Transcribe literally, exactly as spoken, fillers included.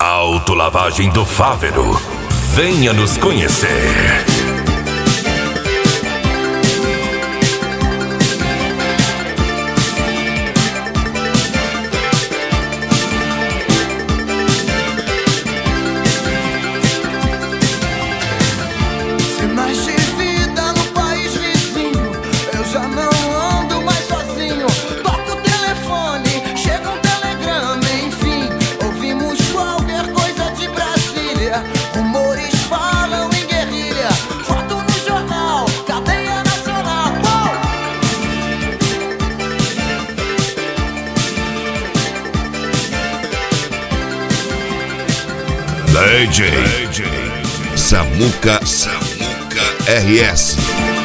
Autolavagem do Fávero. Venha nos conhecer. Sinais de vida no país vizinho, eu já não ando mais sozinho. Toco o telefone, chega um telegrama, enfim, ouvimos qualquer coisa de Brasília. Rumores falam em guerrilha, foto no jornal, cadeia nacional. D J Samuca, Samuca R S.